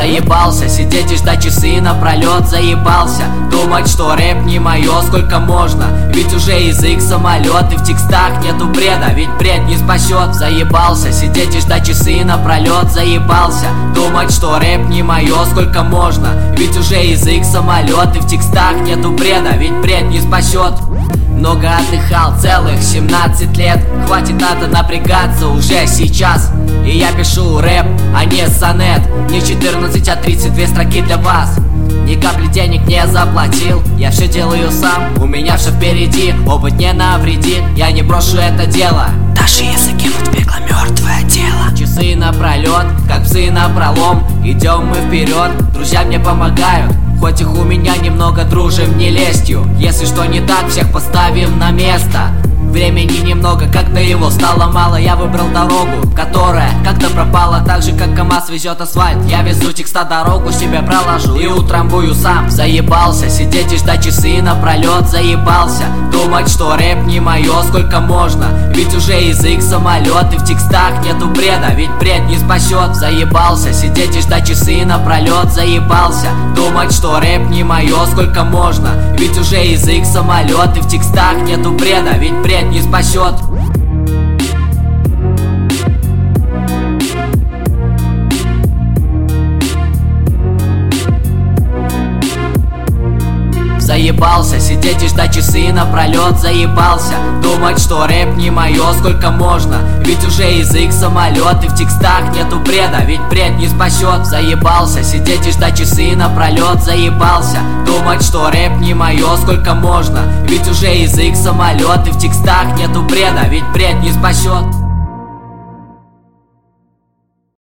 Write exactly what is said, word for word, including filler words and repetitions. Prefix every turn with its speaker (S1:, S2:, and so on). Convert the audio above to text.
S1: Заебался сидеть и ждать часы напролет, заебался думать, что рэп не мое, сколько можно. Ведь уже язык самолет, и в текстах нету бреда, ведь бред не спасет. Заебался сидеть и ждать часы напролет, заебался думать, что рэп не мое, сколько можно. Ведь уже язык самолет, и в текстах нету бреда, ведь бред не спасет. Много отдыхал, целых семнадцать лет. Хватит, надо напрягаться уже сейчас. И я пишу рэп, а не сонет. Не четырнадцать, а тридцать две строки для вас. Ни капли денег не заплатил, я все делаю сам. У меня все впереди, опыт не навредит. Я не брошу это дело,
S2: даже если кинуть в пекло мертвое тело.
S1: Часы напролет, как псы напролом. Идем мы вперед, друзья мне помогают. Хоть их у меня немного, дружим не лестью. Если что не так, всех поставим на место. Времени немного, как-то его стало мало. Я выбрал дорогу, которая как-то пропала. Так же, как КамАЗ везет асфальт, я везу текста, дорогу себе проложу и утрамбую сам. Заебался сидеть и ждать часы напролет, заебался думать, что рэп не мое, сколько можно. Ведь уже язык самолет, и в текстах нету бреда, ведь бред не спасет. Заебался сидеть и ждать часы напролет, заебался думать, что рэп не мое, сколько можно. Ведь уже язык самолет, и в текстах нету бреда, ведь бред не спасет. Заебался сидеть и ждать часы напролет, заебался думать, что рэп не мое, сколько можно. Ведь уже язык самолет, и в текстах нету бреда, ведь бред не спасет. Заебался сидеть и ждать часы напролет, заебался думать, что рэп не мое, сколько можно. Ведь уже язык самолет, и в текстах нету бреда, ведь бред не спасет.